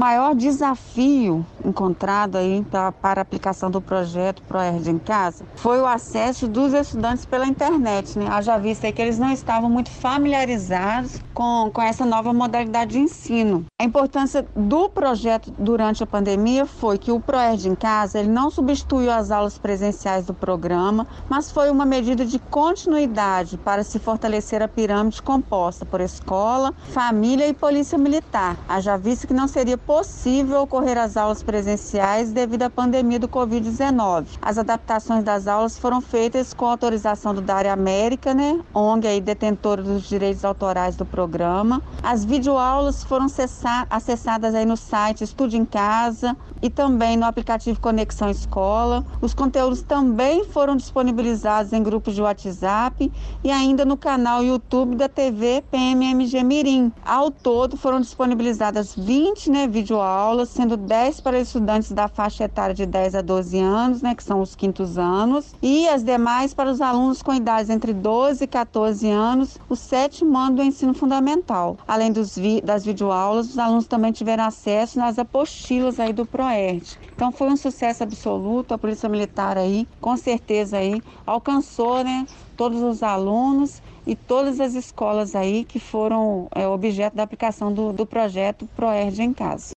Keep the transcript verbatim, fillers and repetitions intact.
maior desafio encontrado aí pra, para a aplicação do projeto ProErd em Casa foi o acesso dos estudantes pela internet, né? Haja vista aí que eles não estavam muito familiarizados com, com essa nova modalidade de ensino. A importância do projeto durante a pandemia foi que o ProErd em Casa ele não substituiu as aulas presenciais do programa, mas foi uma medida de continuidade para se fortalecer a pirâmide composta por escola, família e polícia militar. Haja vista que não seria possível ocorrer as aulas presenciais devido à pandemia do covid dezenove. As adaptações das aulas foram feitas com autorização do Dário América, né, O N G aí detentora dos direitos autorais do programa. As videoaulas foram cessar, acessadas aí no site Estude em Casa e também no aplicativo Conexão Escola. Os conteúdos também foram disponibilizados em grupos de WhatsApp e ainda no canal YouTube da T V P M M G Mirim. Ao todo foram disponibilizadas vinte né, videoaulas, sendo dez para estudantes da faixa etária de dez a doze anos, né, que são os quintos anos, e as demais para os alunos com idades entre doze e quatorze anos, o sétimo ano do ensino fundamental. Além dos vi das videoaulas, os alunos também tiveram acesso nas apostilas aí do ProErd. Então foi um sucesso absoluto, a Polícia Militar aí, com certeza aí, alcançou, né, todos os alunos e todas as escolas aí que foram é, objeto da aplicação do, do projeto ProErd em Casa.